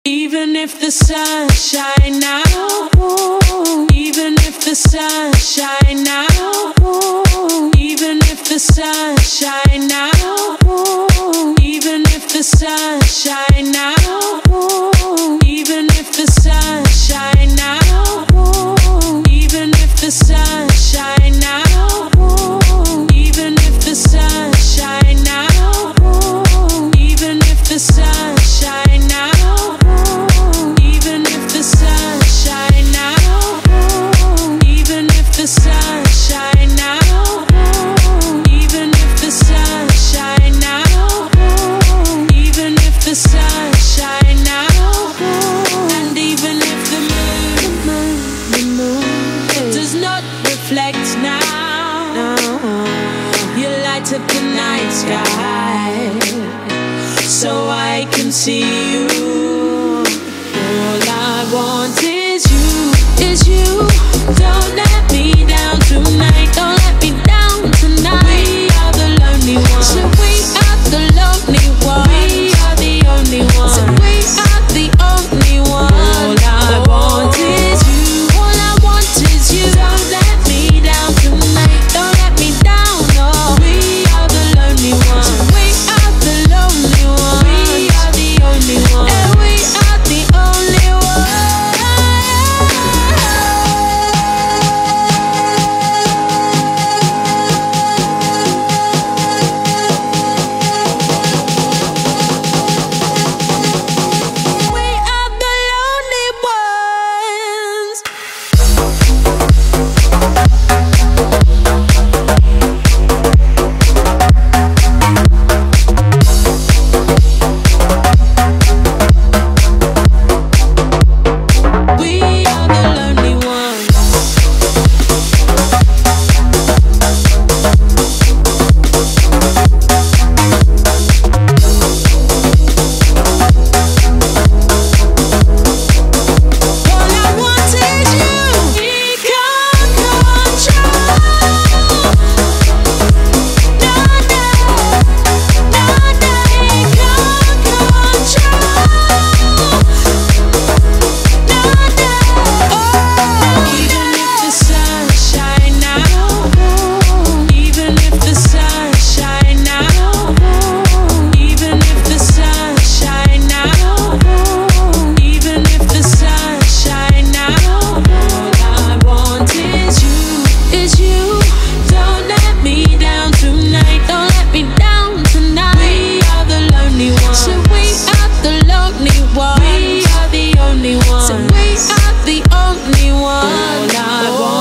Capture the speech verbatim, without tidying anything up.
Even if the sun shine now, even if the sun shine now, even if the sun shine now, even if the sun shine now, even if the sun shine now, even if the sun shine now, even if the sun shine now, even if the sun shine now, even if the sun shine now, even if the sun shine now, even if the sun shine now, even if the sun shine now, and even if the moon, the moon does not reflect now, you light up the night sky so I can see you. All I want is you, is you. Don't let me down tonight, don't let me down tonight. We are the lonely ones. So we are the lonely ones. We are the only ones. So we are the only ones. All I want is you. All I want is you. Don't let me down tonight, don't let me down. No, we are the lonely ones. So we are the lonely ones. We are the only ones. And we are the only ones. We are the lonely ones. We are the lonely ones. All I want is you. We can't control. No, no, no, no. We can't control. No, no. Oh, even if the sun shine now, even if the sun shine now, even if the sun shine now, even if the sun shine now, all I want is you, is you. Don't let me down tonight, don't let me down tonight. We are the lonely ones. So we are the lonely ones. We are the only ones. So we are the only ones. All I want